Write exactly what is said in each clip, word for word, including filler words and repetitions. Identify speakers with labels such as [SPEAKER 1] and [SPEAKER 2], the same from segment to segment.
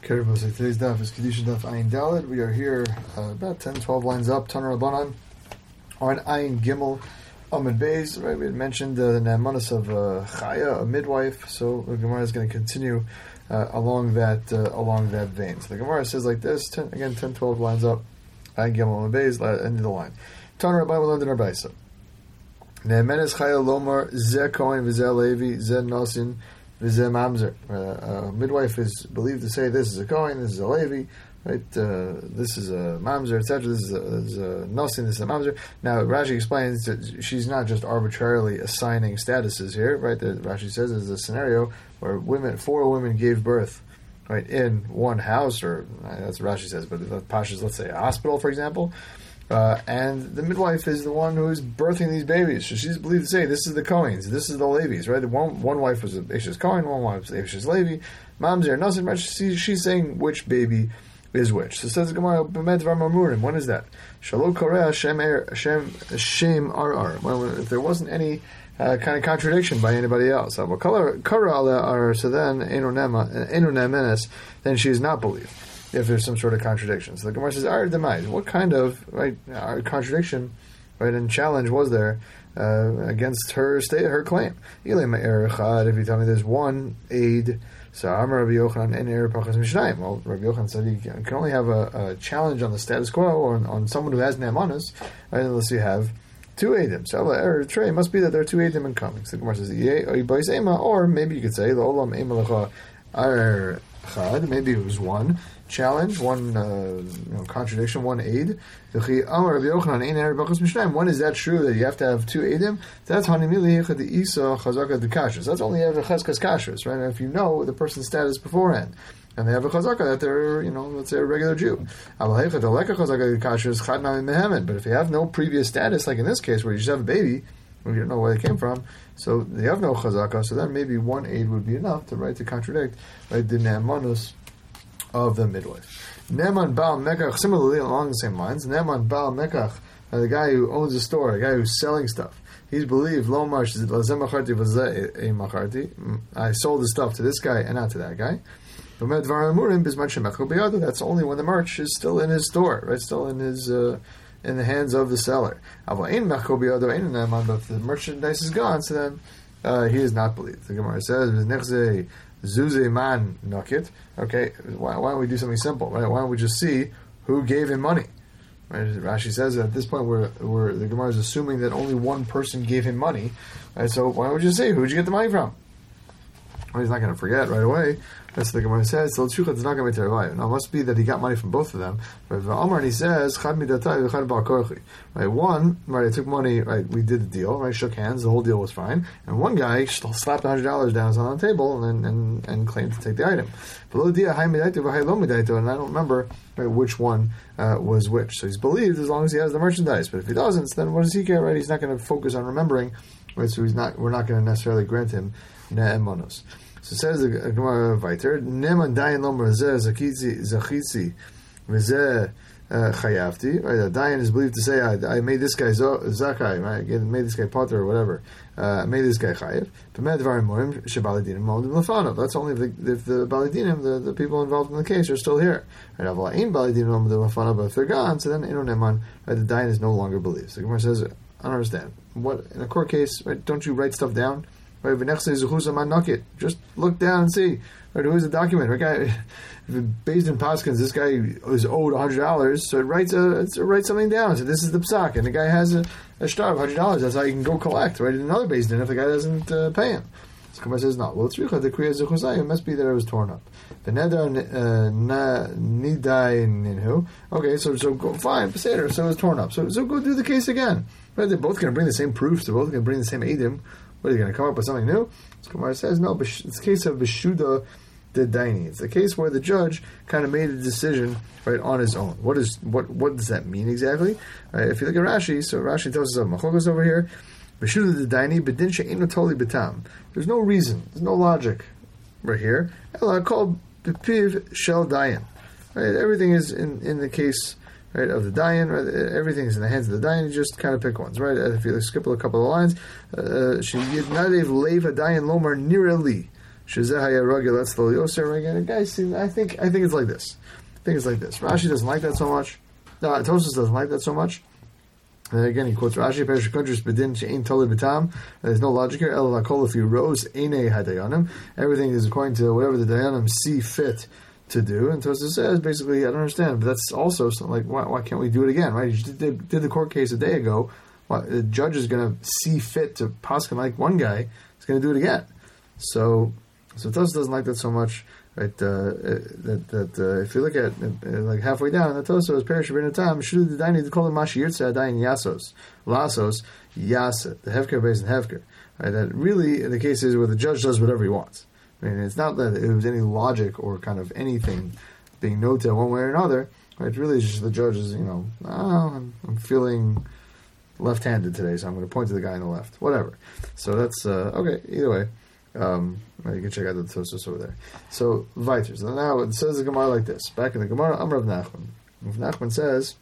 [SPEAKER 1] Today's daf is Kedusha daf Ayin Daled. We are here uh, about ten, twelve lines up, Taner Rabbanan, on Ayin Gimel Amud Beis. Right, we had mentioned uh, the Naamanus of uh, Chaya, a midwife. So the Gemara is going to continue uh, along that uh, along that vein. So the Gemara says like this, ten, again, ten, twelve lines up, Ayin Gimel Amud Beis, end of the line. Taner Rabbanan will learn in our Baisa. Naamanus Chaya Lomar Zeh Kohen V'Zeh Levi Zeh Nosin. Mamzer. Uh, a midwife is believed to say this is a Kohen, this is a Levi, right? Uh, this is a Mamzer, et cetera. This is a, this is a Nosin, this is a Mamzer. Now, Rashi explains that she's not just arbitrarily assigning statuses here, right? The, Rashi says there's a scenario where women, four women gave birth, right, in one house, or that's what Rashi says, but the Pashas, let's say a hospital, for example. Uh, and the midwife is the one who is birthing these babies. So she's believed to say, this is the Kohens, this is the Levis, right? One, one wife was an Eishes Kohen, one wife was Eishes Levi. Mamzer, nothing much. She's saying which baby is which. So it says the Gemara, when is that? Shalom Koreh Hashem Hashem Arar. If there wasn't any uh, kind of contradiction by anybody else. So then, then she is not believed. If there's some sort of contradiction. So the Gemara says, Ar Demai, what kind of right uh, contradiction right, and challenge was there uh, against her state, her claim? If you tell me there's one aid, so Amar Rabbi Yochanan and Er Pachas Mishnayim. Well, Rabbi Yochanan said you can only have a, a challenge on the status quo or on, on someone who has Naamanus, right, unless you have two Eidim. So Er Trey must be that there are two Eidim in coming. So the Gemara says, or maybe you could say, Olam Ema Lecha Ar Chad, maybe it was one challenge, one uh, you know, contradiction, one aid. When is that true that you have to have two aidim? That's That's only have a cheskas kashrus, right? And if you know the person's status beforehand, and they have a chazaka that they're, you know, let's say a regular Jew. But if you have no previous status, like in this case where you just have a baby, we don't know where they came from, so they have no chazaka, so then maybe one aid would be enough to right to contradict right the naamanus of the midwife. Neman Baal Mekach, similarly along the same lines, Neman Baal Mekach, uh, the guy who owns a store, the guy who's selling stuff, he's believed, Lo Marsh, I sold the stuff to this guy and not to that guy. That's only when the merch is still in his store, right? Still in his uh, in the hands of the seller. But if the merchandise is gone, so then uh, he is not believed. The Gemara says, Zuze man nukit. Okay, why, why don't we do something simple? Right? Why don't we just see who gave him money? Right? Rashi says that at this point, where where the Gemara is assuming that only one person gave him money. Right? So why don't we just see who did you get the money from? Well, he's not going to forget right away. That's what the Gemara says. So it's not going to be terrible. Now it must be that he got money from both of them. Right? Amar, and he says, right? One, right? I took money. Right? We did the deal. Right? Shook hands. The whole deal was fine. And one guy slapped a hundred dollars down on the table and, and and claimed to take the item. And I don't remember right, which one uh, was which. So he's believed as long as he has the merchandise. But if he doesn't, then what does he care? Right? He's not going to focus on remembering. Right? So he's not. We're not going to necessarily grant him ne'emonos. So it says the Gemara Viter, Neman Dayan Lomer Zeh Zakitzi Zachitzi V'Zeh Chayavti. Right, a Dayan is believed to say, I, I made this guy Zakai, right? I made this guy Potter or whatever. Uh, I made this guy Chayav. That's only if the, if the Baladinim, the, the people involved in the case, are still here. Right, but if they're gone, so then Neman, right, the Dayan is no longer believed. So the Gemara says, I don't understand. What in a court case, right, don't you write stuff down? Right, just look down and see. Right, who is the document? Right, guy, based in Paskins, this guy is owed a hundred dollars, so it writes a it writes something down. So this is the psak, and the guy has a, a star of hundred dollars. That's how you can go collect. Right, in another based in if the guy doesn't uh, pay him. So Gemara says no. Well, it's the kriya zechusai. It must be that it was torn up. The neder nidai ninhu. Okay, so so go fine, Peseder. So it was torn up. So so go do the case again. Right, they're both going to bring the same proofs. They're both going to bring the same edim. What, are you going to come up with something new? So Gemara says, no, it's a case of Beshuda de Daini. It's a case where the judge kind of made a decision right on his own. What is what What does that mean exactly? Right, if you look at Rashi, so Rashi tells us, Machlokas over here, Beshuda de Daini, Bedin she'enu toli betam. There's no reason, there's no logic right here. Ela called Bepiv shel Dayan. Right, everything is in, in the case right, of the Dayan, right, everything's in the hands of the Dayan, you just kind of pick ones, right? If you skip a couple of lines, she Yidnadev Leva Dayan Lomar Nirali. Shezehaya Ragil Etzlo Yoser. Again, guys, see, I think I think it's like this. I think it's like this. Rashi doesn't like that so much. No, Tosfos doesn't like that so much. And again, he quotes Rashi, Perish Kundris Bedin She'ein Tolid B'tam. There's no logic here. El Lakol if you rose Einei Hadayanim. Everything is according to whatever the Dayanim see fit to do. And Tosfos says, basically, I don't understand. But that's also like, why, why can't we do it again, right? You did, did the court case a day ago. Why, the judge is going to see fit to paskin like one guy. He's going to do it again. So, so Tosfos doesn't like that so much. Right, uh, that that uh, if you look at uh, like halfway down, the Tosfos perish bin tam should the daini to call him mashi yirtza dain yasos lasos yaset the hefker based in hefker. Right, that really in the cases where the judge does whatever he wants. I mean, it's not that it was any logic or kind of anything being noted one way or another. Right, it's really just the judge is, you know, oh, I'm, I'm feeling left-handed today, so I'm going to point to the guy on the left. Whatever. So that's uh, okay. Either way. Um, you can check out the Tosfos over there. So, weiter. So now it says the Gemara like this. Back in the Gemara, Amar Rav Nachman. Rav Nachman says,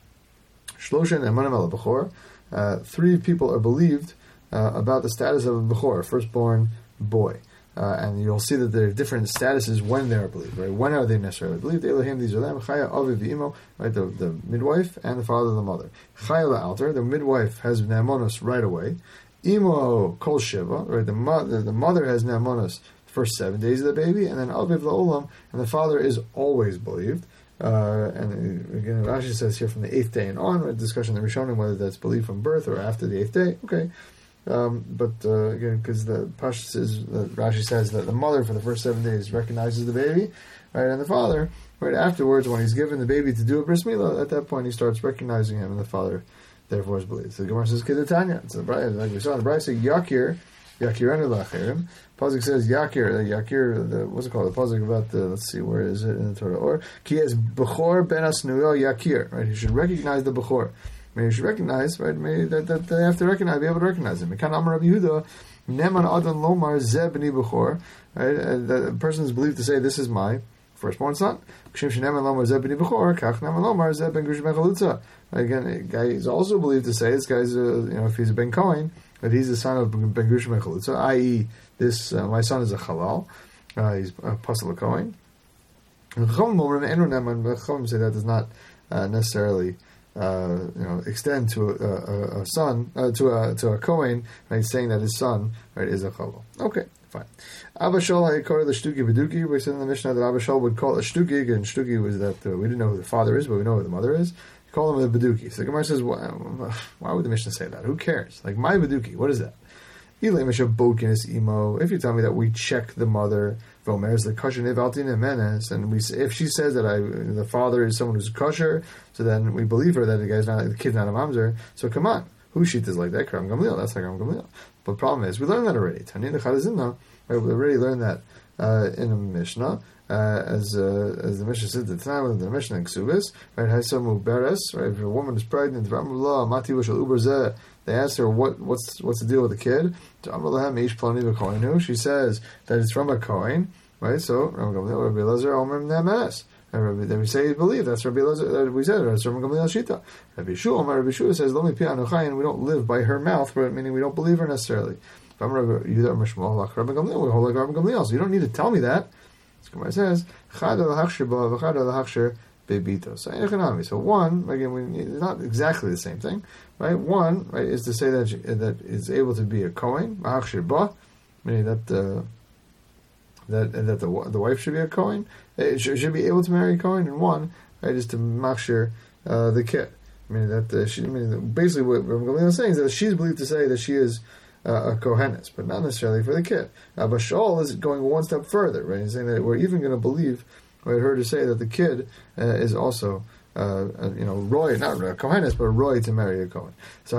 [SPEAKER 1] Shloshen emanim al bechor. Uh, three people are believed uh, about the status of a bechor, a firstborn boy. Uh, and you'll see that there are different statuses when they are believed. Right? When are they necessarily believed? Elohim, these are them. Chaya, Aviv, V'imo, right? The, the midwife and the father of the mother. Chaya la'alter, the midwife has ne'amonos right away. Imo kol shiva, right? The mother, the mother has ne'amonos the first seven days of the baby, and then aviv la'olam, and the father is always believed. Uh, and again, Rashi says here from the eighth day and on, a discussion that we're showing whether that's believed from birth or after the eighth day. Okay, um, but uh, again, because the Pasha says, that Rashi says that the mother for the first seven days recognizes the baby, right, and the father, right afterwards, when he's given the baby to do a bris milah, at that point he starts recognizing him, and the father therefore is believed. So the Gemara says, Kedatanya. It's like we saw in the Brayso, Yakir, Yakiranu Lachirim. Pasuk says, Yakir, the Yakir, the, what's it called? The Pasuk about the, let's see, where is it in the Torah? Or, Ki es Bechor ben Asnuyo Yakir, right? You should recognize the Bechor. I mean, you should recognize, right? Maybe that, that they have to recognize, be able to recognize him. Mekan Amar Rabbi Yehuda, Neman Adon Lomar Zeh b'ni Bechor, right? And the person is believed to say, this is my firstborn son. Again, a guy is also believed to say, this guy's, a, you know, if he's a Ben Cohen, that he's the son of Ben Gushim Echalutza, that is, this, uh, my son is a Halal, uh, he's a Pasal Cohen. And Chacham say that does not uh, necessarily uh, you know, extend to a, a, a son, uh, to a to a Cohen, right, saying that his son, right, is a Halal. Okay. Fine. Abba Shaul had called the Shtuki Beduki. We said in the Mishnah that Abba Shaul would call a Shtuki, and Shtuki was that uh, we didn't know who the father is, but we know who the mother is. He called him the Beduki. So the Gemara says, why, why would the Mishnah say that? Who cares? Like, my Beduki, what is that? If you tell me that we check the mother, and we if she says that I the father is someone who's kosher, so then we believe her that the guy's not the kid's not a mamzer. So come on. Who sheet is like that? Kram Gamliel. That's like Kram Gamliel. But the problem is, we learned that already. Tanina Chadazimna. Right, we already learned that uh, in a Mishnah, uh, as uh, as the Mishnah said at the time of the Mishnah in Ksubis. Right, Haisamu Beres. Right, if a woman is pregnant, they ask her what what's what's the deal with the kid. She says that it's from a Kohen. Right, so Ram Gamliel, Rabbi Elazar, Omer Nemes. Then we say you believe. That's Rabbi Elazar. We said that's Rabbi Gamliel Shita. Rabbi Shua, Rabbi Shua says, "Lo mi pi anochayin." We don't live by her mouth, but meaning we don't believe her necessarily. We hold like Rabbi Gamliel. So you don't need to tell me that. It says, So so one again, we, it's not exactly the same thing, right? One, right, is to say that that is able to be a kohen, meaning that. Uh, That that the the wife should be a Kohen, it should, should be able to marry a Kohen, and one, right, is to machshir uh, the kid. I mean that uh, she, I mean basically what Rabbi Gamliel is saying is that she's believed to say that she is uh, a Kohenes, but not necessarily for the kid. Uh, but Shaul is going one step further, right? He's saying that we're even going to believe, right, her to say that the kid uh, is also. Uh, you know, Roy, not a Kohenes, but a Roy to marry a Kohen. So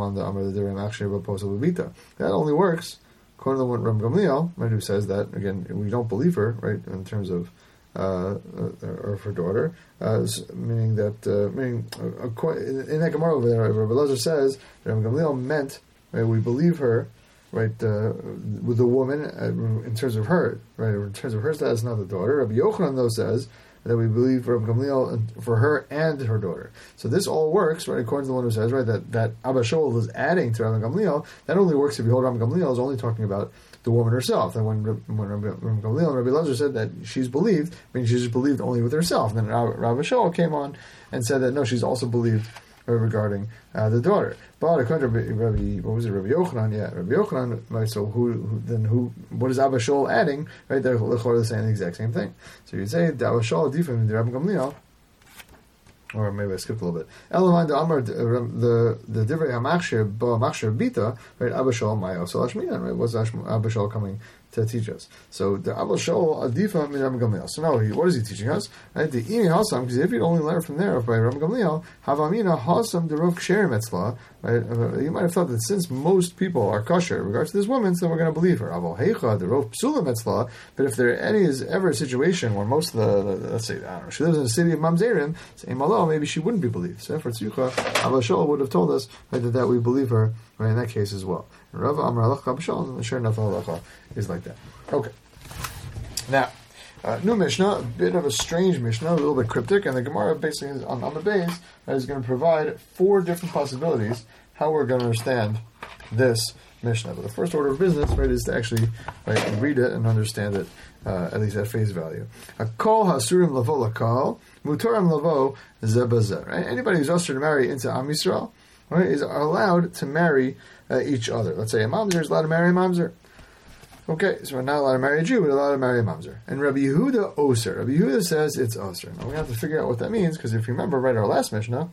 [SPEAKER 1] that only works. According to what Rabbi Gamliel, right, who says that, again, we don't believe her, right, in terms of, uh, or of her daughter, uh, meaning that, uh, meaning, uh, in that Gemara over there, Rabbi Elazar says, that Rabbi Gamliel meant, right, we believe her, right, uh, with the woman, uh, in terms of her, right, in terms of her status, not the daughter. Rabbi Yochanan, though, says, that we believe for Rabbi Gamliel for her and her daughter. So this all works, right, according to the one who says, right, that, that Abba Shaul is adding to Rabbi Gamliel. That only works if you hold Rabbi Gamliel is only talking about the woman herself. And when when Rabbi Gamliel and Rabbi Elazar said that she's believed, I mean, she's believed only with herself. And then Rabbi Shaul came on and said that no, she's also believed regarding uh, the daughter. But according to Rabbi, what was it, Rabbi Yochanan? Yeah, Rabbi Yochanan. Right. So who, who then who? What is Abba Shaul adding? Right, they're saying the exact same thing. So you'd say that Abba Shaul different than Rabbi Gamliel. Or maybe I skipped a little bit. Elaman the Amar the the divrei hamachshir ba machshir bita, right? Abba Shaul mayo salash minan, right? What's Abba Shaul coming to teach us? So the Abba Shaul adifa min Rabbi Gamliel. So now he, what is he teaching us? Right? The imi hasam, because if you only learn from there by Rabbi Gamliel, havamina hasam derov ksherim etzla. Right? You might have thought that since most people are kosher in regards to this woman, so we're going to believe her. Aval heicha derov psulim etzla. But if there any is ever a situation where most of the, the let's say I don't know, she lives in the city of Mamzerim, say malo, maybe she wouldn't be believed. So for tziyucha, Abba Shaul would have told us right, that, that we believe her right in that case as well. And Rav Amar Alach Abba Shaul, and sure enough, halacha is like that. Okay. Now, uh, new Mishnah, a bit of a strange Mishnah, a little bit cryptic, and the Gemara basically is on, on the base is going to provide four different possibilities how we're going to understand this Mishnah. But the first order of business, right, is to actually right, read it and understand it, uh, at least at face value. A kol hasurim lavo lakal, mutaram lavo zebazeh. Right? Anybody who's usher to marry into Am Yisrael, right, is allowed to marry uh, each other. Let's say a mamzer is allowed to marry a mamzer. Okay, so we're not allowed to marry a Jew, we're allowed to marry a mamzer. And Rabbi Yehuda oser. Rabbi Yehuda says it's oser. Now we have to figure out what that means, because if you remember, right, our last Mishnah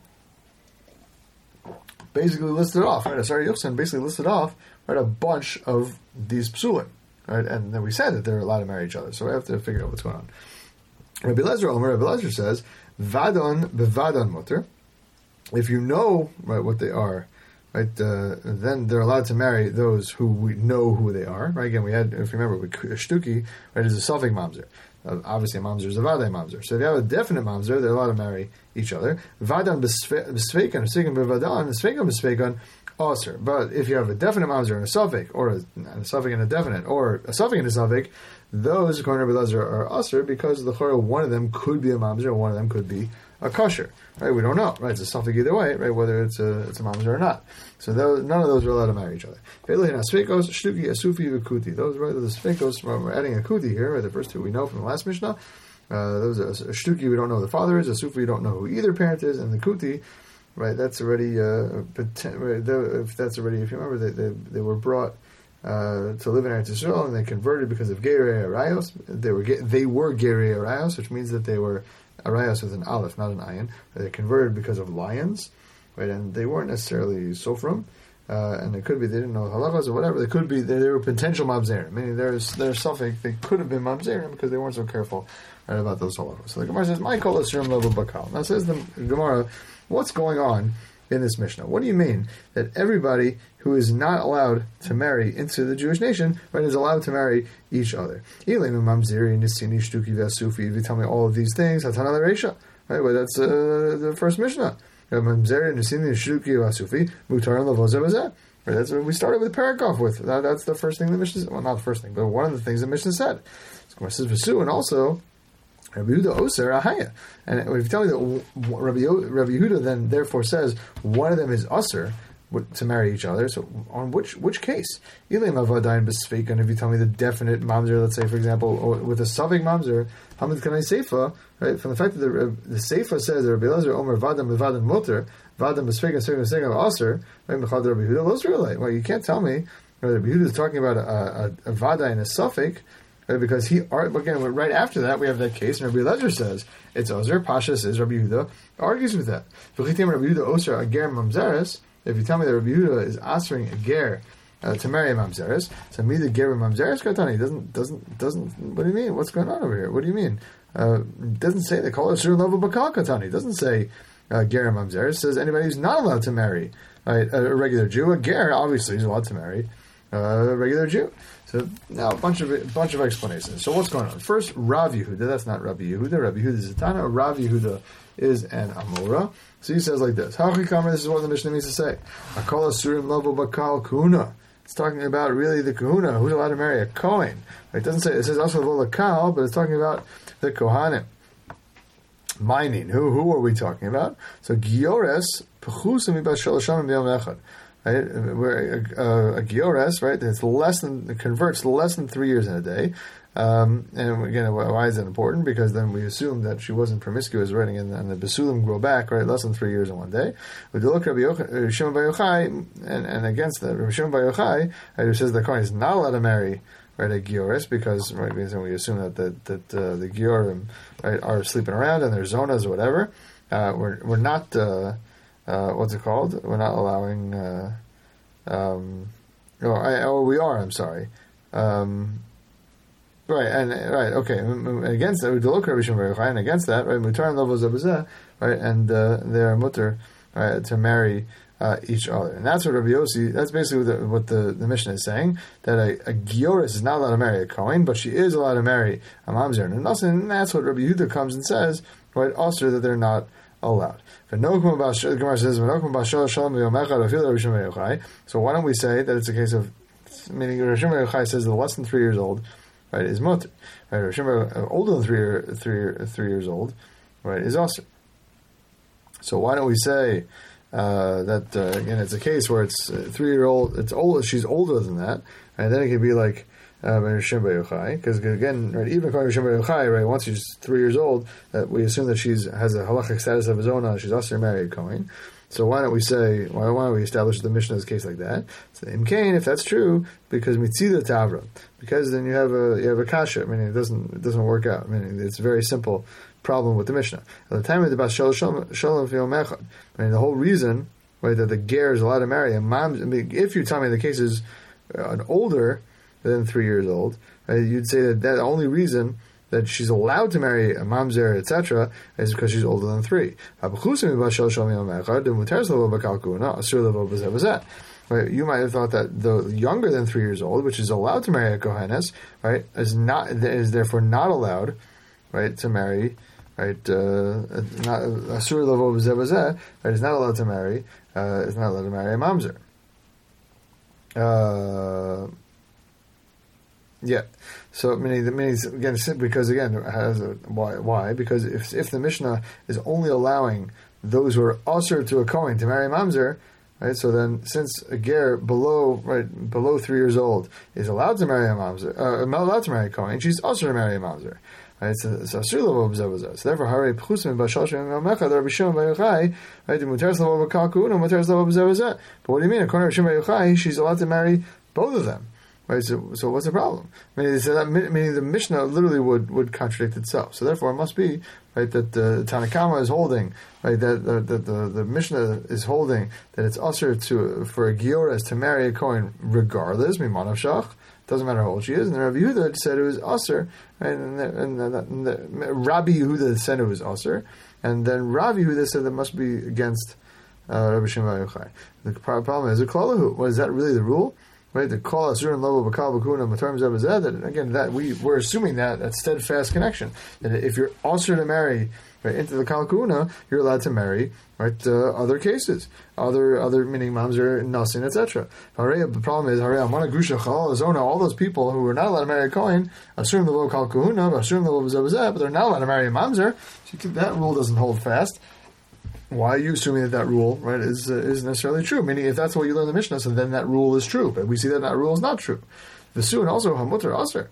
[SPEAKER 1] basically listed off, right, Asar Yochsan basically listed off, right, a bunch of these psulim, right, and then we said that they're allowed to marry each other, so we have to figure out what's going on. Rabbi Lezer Omer, Rabbi Lezer says, Vadon bevadon mutter. If you know, right, what they are, right, uh, then they're allowed to marry those who we know who they are. Right? Again, we had, if you remember, a shtuki, right, is a suffix mamzer. Uh, obviously, a mamzer is a vadai mamzer. So if you have a definite mamzer, they're allowed to marry each other. Vadan b'sveikan, b'sveikan b'vadan, b'sveikan b'sveikan, aser. But if you have a definite mamzer and a suffix, or a, a suffix and a definite, or a suffix and a suffix, those, according to Rabbi Lezer, are aser because the chorah, one of them could be a mamzer, one of them could be a kosher, right? We don't know, right? It's a suffix either way, right? Whether it's a it's a mamzer or not. So those, none of those are allowed to marry each other. Those, right? The sfikos, we're adding a kuti here, right? The first two we know from the last Mishnah. Uh, those are a shtuki we don't know who the father is, a sufi we don't know who either parent is, and the kuti, right? That's already uh, if that's already if you remember they they, they were brought uh, to live in Eretz Yisrael and they converted because of gerei arayos. They were they were gerei arayos, which means that they were arayos with an aleph, not an ayin. They converted because of lions, right? And they weren't necessarily sofrim, uh, and it could be they didn't know halachas or whatever. They could be they, they were potential mamzerim. Meaning there's there's suffix they could have been mamzerim because they weren't so careful, right, about those halachas. So the Gemara says, "My kol asurim level bakal." Now says the Gemara, what's going on in this Mishnah? What do you mean that everybody who is not allowed to marry into the Jewish nation, right, is allowed to marry each other? If you tell me all of these things, right? Well, that's uh, the first Mishnah. Right, that's what we started with Parakov with. That, that's the first thing the Mishnah said. Well, not the first thing, but one of the things the Mishnah said. It says Vasu, and also Rabbi Yehuda Oser Ahaya. And if you tell me that Rabbi, Rabbi Yehuda then therefore says one of them is Oser to marry each other, so on which which case? If you tell me the definite mamzer, let's say for example, or with a suffix mamzer, Hamid Kanai Seifa, right? From the fact that the, the Seifa says that Rabbi Elazar Omer Vadam Vadam Mutter, Vadam Besfeikan Seifa Seifa Oser, right? Mechad Rabbi Yehuda Losrelay. Well, you can't tell me right, Rabbi Yehuda is talking about a, a, a Vada and a suffix. Right, because he, again, right after that, we have that case, and Rabbi Lezer says it's Ozer. Pasha says Rabbi Yehuda argues with that. Rabbi Yehuda Ozer Ager Mamzeres. If you tell me that Rabbi Yehuda is answering a ger uh, to marry a mamzeres, so me the ger mamzeres katani doesn't doesn't doesn't. What do you mean? What's going on over here? What do you mean? Uh, doesn't say they call it sur level bakal katani. Doesn't say uh, ger mamzeres. Says anybody who's not allowed to marry right, a regular Jew. A ger obviously is allowed to marry uh, a regular Jew. So now a bunch of a bunch of explanations. So what's going on? First, Rav Yehuda. That's not Rabbi Yehuda. Rabbi Yehuda is a Tana. Rav Yehuda is an Amora. So he says like this. Hachikama. This is what the Mishnah means to say. Akol asurim level bakal kuna. It's talking about really the kahuna. Who's allowed to marry a Kohen? It doesn't say. It says also volakal, but it's talking about the Kohanim. Mining. Who who are we talking about? So Giores pechusim ibas shalasham b'yom echad. right? Where a, a giores, right? It's less than it converts less than three years in a day. Um, and again, why is that important? Because then we assume that she wasn't promiscuous, right? And, and the basulim grow back, right? Less than three years in one day. We look at Rabbi Shimon Bar Yochai, and, and against that, Rabbi Shimon Bar Yochai, who says the Kohen is not allowed to marry, right, a gioris, because right, because we assume that that, that uh, the giorim, right, are sleeping around and they're zonas or whatever. Uh, we're we're not uh, uh, what's it called? We're not allowing. Uh, um, or, I, or we are. I'm sorry. Um, Right, and right, okay. Against that, we look at Rabbi Shimon Bar Yochai, and against that, right, mutar and lovos zabazeh, right, and uh, they are mutar, right, to marry uh, each other, and that's what Rabbi Yossi. That's basically what the, what the, the Mishnah is saying, that a, a gioris is not allowed to marry a kohen, but she is allowed to marry a mamzer, and and that's what Rabbi Yehuda comes and says, right, also that they're not allowed. The Gemara says, so why don't we say that it's a case of, meaning Rabbi Shimon Bar Yochai says that less than three years old, right, is mutter. Right, Rav Shimon, uh, older than three, year, three, three years old, right, is also. So why don't we say uh, that uh, again? It's a case where it's uh, three year old. It's old. She's older than that, and then it could be like uh, Rav Shimon Bar Yochai, because again, right, even according to Rav Shimon Bar Yochai, right, once she's three years old, that we assume that she's has a halachic status of his own. She's also married a kohen. So why don't we say, why, why don't we establish the Mishnah's case like that? So in Cain, if that's true, because mitzida tavra, because then you have a you have a kasha. I mean, it doesn't it doesn't work out. I mean, it's a very simple problem with the Mishnah. At the time of the bas shalom shalom fi'om echad, I mean, the whole reason, right, that the ger is allowed to marry a mom. I mean, if you tell me the case is an older than three years old, right, you'd say that that the only reason that she's allowed to marry a mamzer, et cetera, is because she's older than three. Right? You might have thought that the younger than three years old, which is allowed to marry a kohenes, right, is not is therefore not allowed, right, to marry, right, uh, not asur levo b'zeh, right, is not allowed to marry, uh, is not allowed to marry a mamzer. Uh, Yeah, so meaning the means again because again has a, why why because if if the Mishnah is only allowing those who are usher to a kohen to marry mamzer, right? So then since a ger below right below three years old is allowed to marry a mamzer, uh, allowed to marry a kohen, she's usher to marry a mamzer, right? So so so therefore hare pchusim b'shalshim mecha Rabbi Shimon Bar Yochai, right? The mutaras lavo b'kalkun and mutaras lavo b'zevazeh. But what do you mean? According to Rabbi Shimon Bar Yochai, she's allowed to marry both of them. Right, so, so what's the problem? I mean, so that, meaning the Mishnah literally would, would contradict itself. So therefore, it must be right that the Tanakama is holding right that the the, the, the Mishnah is holding that it's usher to for a gioras to marry a kohen regardless. Mimanav shach, doesn't matter how old she is. And the Rabbi Yehuda said it was usher, right? And, the, and, the, and the, Rabbi Yehuda said it was usher, and then Rabbi Yehuda said that must be against uh, Rabbi Shimon Bar Yochai. The problem is a klalahu. Well, is that really the rule? Right, the call asur and level bakal bakuna matarm zebazeh. That again, that we we're assuming that that steadfast connection. That if you're also to marry right into the kalkuna, you're allowed to marry right uh, other cases, other other meaning mamzer, nasin, et cetera. The problem is harei amana grusha chal zona. All those people who are not allowed to marry a kohen asur and level kalkuna, asur and level zebazeh, but they're not allowed to marry a mamzer. So that rule doesn't hold fast. Why are you assuming that that rule, right, is uh, is necessarily true? Meaning, if that's what you learn in the Mishnah, so then that rule is true. But we see that that rule is not true. The Suin also hamutter aser,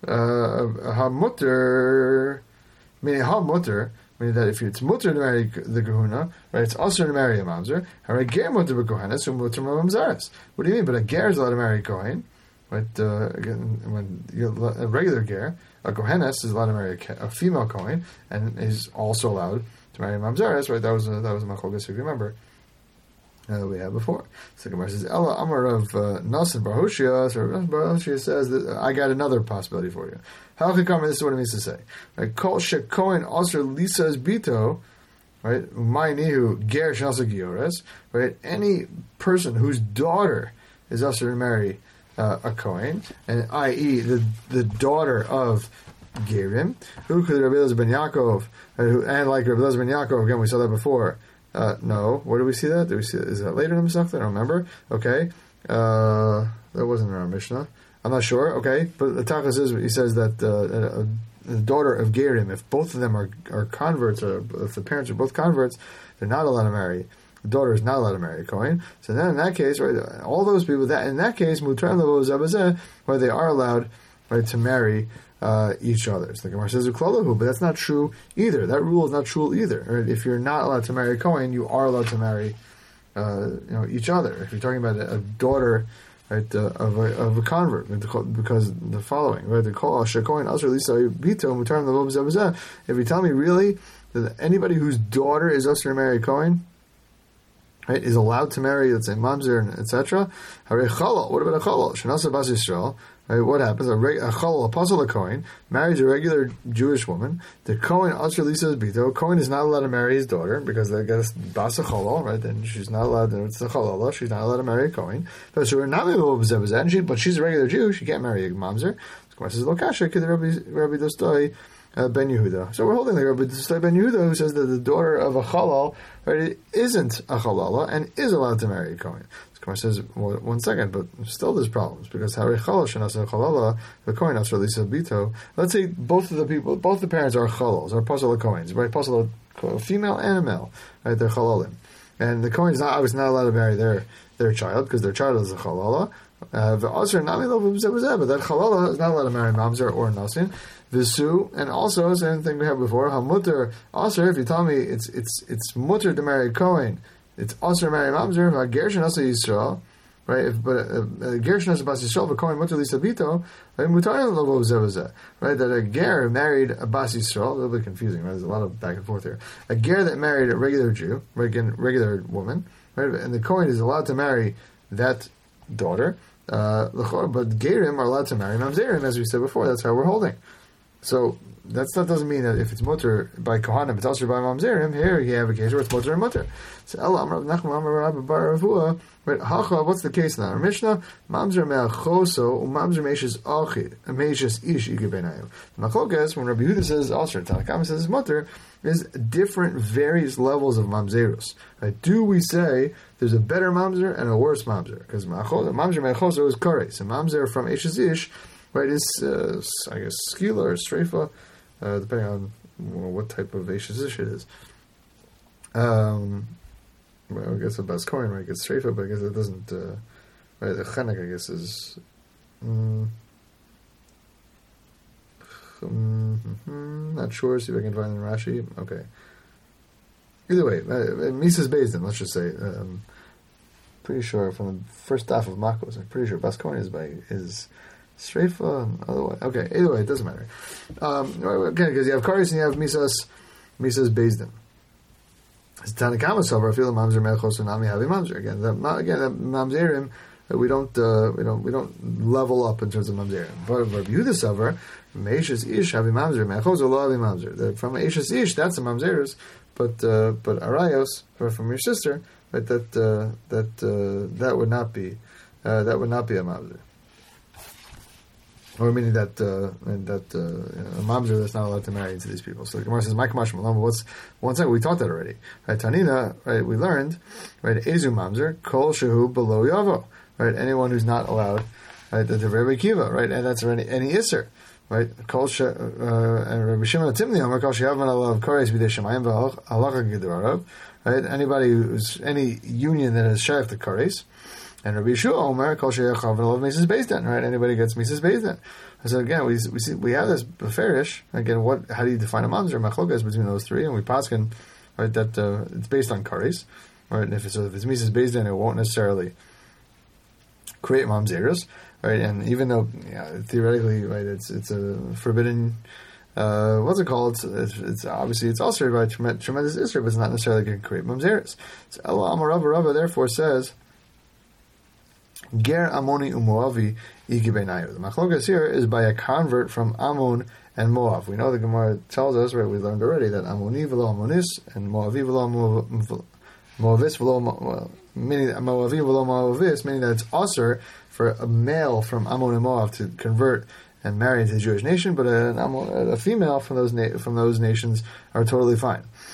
[SPEAKER 1] hamutter, meaning hamutter, meaning that if it's mutter to marry the kahuna, right, it's aser to marry a mamzer. Hare ger mutter b'kohenes, so mutter mamzeres. What do you mean? But a ger is allowed to marry a kohen, right? Uh, again, when you a regular ger, a kohenes is allowed to marry a, a female kohen, and is also allowed to marry mamzeres, right? That was a, that was a machlokes, if you remember, uh, that we had before. So the Gemara says, "Ella Amar of Nasan Bar Hoshia." So Bar Hoshia says that I got another possibility for you. How can come? This is what it means to say. Right? Kol shekohen aser lisa's bito. Right? Umaynihu ger shnasa giores. Right? Any person whose daughter is aser to marry uh, a kohen, and that is the the daughter of Gerim, who could Rabbi Elazar ben Yaakov, and like Rabbi Elazar ben Yaakov, again, we saw that before. Uh, no, where do we see that? Do we see that? Is that later in the Masechta? I don't remember. Okay, uh, that wasn't in our Mishnah. I'm not sure. Okay, but the Tachas is he says that uh, the daughter of Gerim, if both of them are are converts, or if the parents are both converts, they're not allowed to marry the daughter is not allowed to marry a Kohen. So then in that case, right, all those people, that in that case, mutar levo zabazeh, where they are allowed, right, to marry uh, each other. So the Gemara says uklalahu, but that's not true either. That rule is not true either. Right? If you're not allowed to marry a Kohen, you are allowed to marry, uh, you know, each other. If you're talking about a, a daughter, right, uh, of a of a convert, because the following, right, the call shekohen asher lisa bito mutar levo zabazeh. If you tell me really that anybody whose daughter is usher to marry a Kohen, right, is allowed to marry, let's say, mamzer, et cetera. Hare chalal. What about a chalal? Shenasa bas Yisrael. Right, what happens? A, reg, a chalal, a puzzle, a Kohen, marries a regular Jewish woman. The Kohen asher lisa's bito. Kohen is not allowed to marry his daughter because they get a bas a chalal, right? Then she's not allowed. To, it's the chalala. She's not allowed to marry a Kohen. But so we're not able to, but she's a regular Jew. She can't marry a mamzer. The Gemara says lokasha kid Rabbi Rabbi Dostoi. Uh, Ben Yehuda. So we're holding the Rabbi Dostoi Ben Yehuda, who says that the daughter of a chalal, right, isn't a chalala and is allowed to marry a Kohen. The Gemara says, well, one second, but still there's problems because Harei chalal shenasa chalala the Kohen asher lisa bito. Let's say both of the people, both the parents are chalals, are puzzle Kohens, right? Puzzle a female and a male, right? They're chalalim, and the Kohen is not obviously not allowed to marry their their child because their child is a chalala. Uh, but that chalala is not allowed to marry mamzer or nasin. Visu, and also same thing we had before. Hamuter aser. If you tell me it's it's it's mutter to marry Kohen, it's aser to marry mamzer. Gershin asa Yisrael, right? If, but Gershin asa bas Yisrael, but Kohen mutter lisa bito. Right, mutar lovo zevazeh. Right, that a ger married a bas Yisrael. A little bit confusing. Right, there's a lot of back and forth here. A ger that married a regular Jew, regular regular woman, right, and the Kohen is allowed to marry that daughter. Uh, but gerim are allowed to marry mamzerim, as we said before. That's how we're holding. So that's, that doesn't mean that if it's mutter by kohanim, it's also by mamzerim. Here you have a case where it's mutter and mutter. So Ella Amar Nachman Amar Rabbi Bar Ravua. Right? Hacha. What's the case now? Our Mishnah mamzer me'achoso umamzer meishes achid meishes ish igebenayu. Machlokas when Rabbi Yehuda says also Tanakama says mutter is different various levels of mamzerus. Right? Do we say there's a better mamzer and a worse mamzer? Because mamzer me'achoso is kares and mamzer from ishes ish. Right, is uh, I guess skila or streifa, uh, depending on well, what type of ashish it is. Um, well, I guess a bas kohen might get streifa, but I guess it doesn't. Uh, right, the chenek I guess is. Mm, mm, not sure. See if I can find it in Rashi. Okay. Either way, uh, Mises Bezdin. Let's just say. Um, pretty sure from the first half of Makos, I'm pretty sure bas kohen is by is. Streifa and otherwise. Okay, either way, it doesn't matter. Um, again, because you have Karis and you have Misas, Misas Bezdin. It's Tanakama Sover, Fila Mamzer Melchos and Nami Havi Mamzer. Again, the, again, the Mamzerim, we don't, uh, we don't, we don't level up in terms of Mamzerim. But Rabbi Yehuda Sover, Meishas Ish Havi Mamzer, Melchos or Lo Havi Mamzer. From Meishas Ish, that's a Mamzerus, but uh, but Arayos, from your sister, right? That uh, that uh, that would not be uh, that would not be a Mamzer. Or meaning that uh, that uh, you know, a mamzer that's not allowed to marry into these people. So the Gemara says, "My kamash malama." What's one second? We taught that already. Right, Tanina. Right, we learned. Right, ezu mamzer kol shehu below yavo. Right, anyone who's not allowed. Right, the Rebbe Kiva. Right, and that's any any iser. Right, kol she uh, and Rabbi Shimon Timni Amar kol shehavman alav kares b'dei shemayim v'halacha gedarav. Right, anybody who's any union that is shaykh to kares. And Rabbi Yeshua Omer Kol Sheyachav V'Lov Mises Bezdin. Right, anybody gets Mises Bezdin. So again, we we see we have this beferish. Again, what? How do you define a mamzer? Machlokas between those three, and we paskin right that uh, it's based on kares. Right, and if it's so if it's Mises Bezdin, it won't necessarily create mamzeros. Right, and even though yeah, theoretically, right, it's it's a forbidden. Uh, what's it called? It's, it's, it's obviously it's also by tremendous, tremendous isra, but it's not necessarily going to create mamzeros. So Ella Amar Rava Rava therefore says. Ger Amoni uMoavi Igibenayu. The machlokas here is by a convert from Ammon and Moav. We know the Gemara tells us, right? We learned already that Ammoni v'lo Ammonis and Moavi v'lo Moavis v'lo meaning Moavi v'lo Moavis, meaning that it's usher for a male from Ammon and Moav to convert and marry into the Jewish nation, but a, a female from those na- from those nations are totally fine.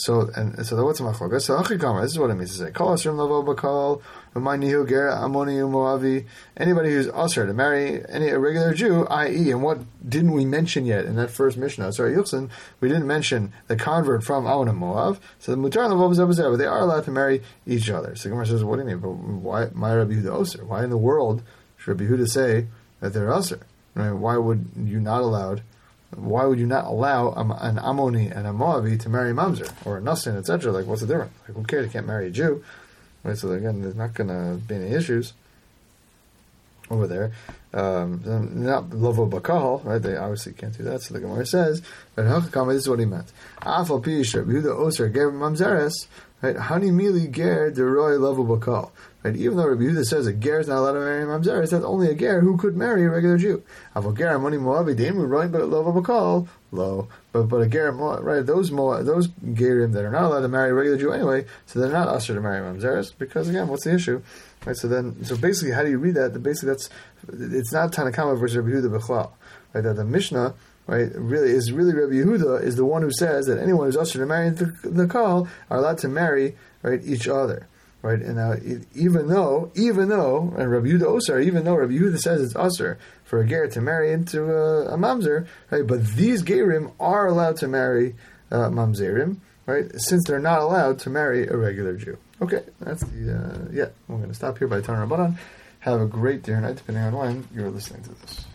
[SPEAKER 1] So and so what's a machlokas? So achikama. This is what it means to say. Kol asrim lavo bakal umaynihu gera amoni umoavi. Anybody who's usher to marry any irregular Jew, that is, and what didn't we mention yet in that first Mishnah? Sorry, Yuchsin, we didn't mention the convert from Ammon and Moav. So the mutar lavo b'zeh, but they are allowed to marry each other. So Gemara says, what do you mean? But why my Rabbi Yehuda osir? Why in the world should Rabbi Yehuda say that they're usher? Right? Why would you not allowed? Why would you not allow an Ammoni and a Moavi to marry Mamzer or a Nassin, et cetera? Like, what's the difference? Like, who cares? They can't marry a Jew, right? So again, there's not going to be any issues over there. Um, not Lovo Bakahal, right? They obviously can't do that. So the Gemara says, but Hakakama, this is what he meant. Afal Pisha, Yehuda Oser, Ger Mamzeres, right? Hani Mili Ger Deroy Lovo Bakal. Right? Even though Rabbi Yehuda says a ger is not allowed to marry mamzeres, that's only a ger who could marry a regular Jew. Avol ger amoni moavi deimu right, but lova bakal low. But but a ger right those mo those gerim that are not allowed to marry a regular Jew anyway, so they're not usher to marry mamzeres because again, what's the issue? Right. So then, so basically, how do you read that? Basically, that's it's not Tanakama versus Rabbi Yehuda b'chlal. Right. That the Mishnah. Right, really is really Rabbi Yehuda is the one who says that anyone who's usher to marry the, the kal are allowed to marry right each other. Right, and now even though, even though, and Rabbi Yehuda Osir, even though Rabbi Yehuda says it's usher for a ger to marry into a, a mamzer, right? But these gerim are allowed to marry uh, mamzerim, right? Since they're not allowed to marry a regular Jew. Okay, that's the uh, yeah. We're going to stop here by Tanur Rabbanan. Have a great day or night, depending on when you're listening to this.